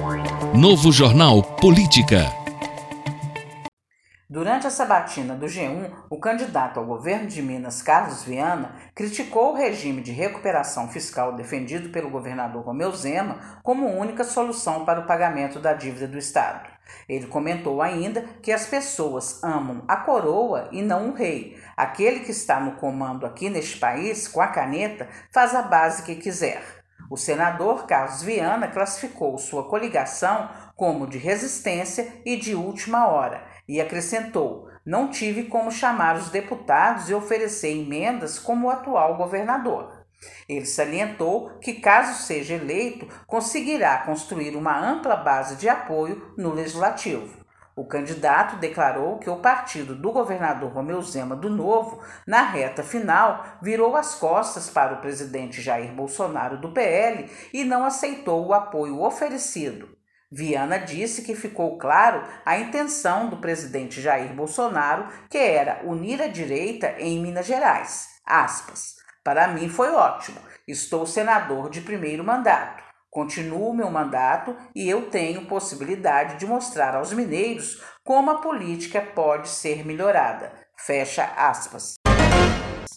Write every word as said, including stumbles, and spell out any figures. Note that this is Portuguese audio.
Novo Jornal Política. Durante a sabatina do G um, o candidato ao governo de Minas, Carlos Viana, criticou o regime de recuperação fiscal defendido pelo governador Romeu Zema como única solução para o pagamento da dívida do Estado. Ele comentou ainda que as pessoas amam a coroa e não o rei. Aquele que está no comando aqui neste país, com a caneta, faz a base que quiser. O senador Carlos Viana classificou sua coligação como de resistência e de última hora e acrescentou: não tive como chamar os deputados e oferecer emendas como o atual governador. Ele salientou que, caso seja eleito, conseguirá construir uma ampla base de apoio no Legislativo. O candidato declarou que o partido do governador Romeu Zema do Novo, na reta final, virou as costas para o presidente Jair Bolsonaro do P L e não aceitou o apoio oferecido. Viana disse que ficou claro a intenção do presidente Jair Bolsonaro, que era unir a direita em Minas Gerais. Aspas. Para mim foi ótimo. Estou senador de primeiro mandato. Continuo meu mandato e eu tenho possibilidade de mostrar aos mineiros como a política pode ser melhorada. Fecha aspas.